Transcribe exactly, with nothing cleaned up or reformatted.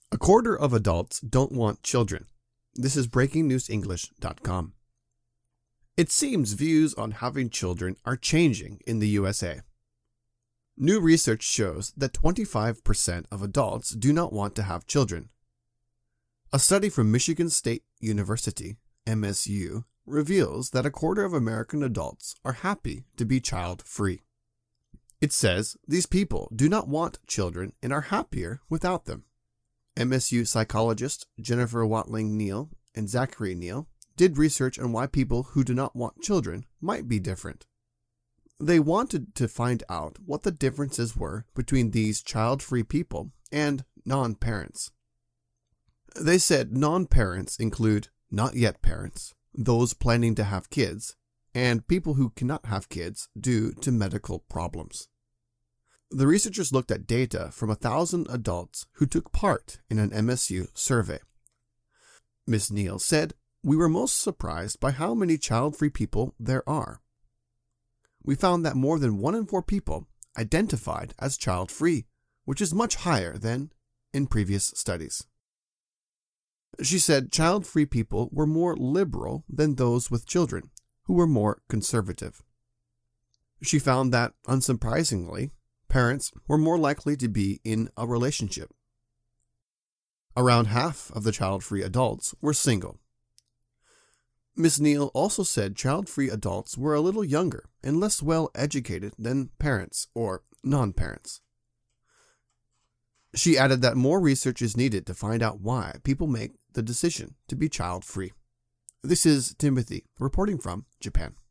A quarter of adults don't want children. This is breaking news english dot com. It seems views on having children are changing in the U S A. New research shows that twenty-five percent of adults do not want to have children. A study from Michigan State University, M S U, reveals that a quarter of American adults are happy to be child-free. It says these people do not want children and are happier without them. M S U psychologists Jennifer Watling Neal and Zachary Neal did research on why people who do not want children might be different. They wanted to find out what the differences were between these child-free people and non-parents. They said non-parents include not yet parents, those planning to have kids, and people who cannot have kids due to medical problems. The researchers looked at data from a thousand adults who took part in an M S U survey. Miz Neal said, "We were most surprised by how many child-free people there are. We found that more than one in four people identified as child-free, which is much higher than in previous studies." She said child-free people were more liberal than those with children, who were more conservative. She found that, unsurprisingly, parents were more likely to be in a relationship. Around half of the child-free adults were single. Miz Neal also said child-free adults were a little younger and less well-educated than parents or non-parents. She added that more research is needed to find out why people make the decision to be child-free. This is Timothy reporting from Japan.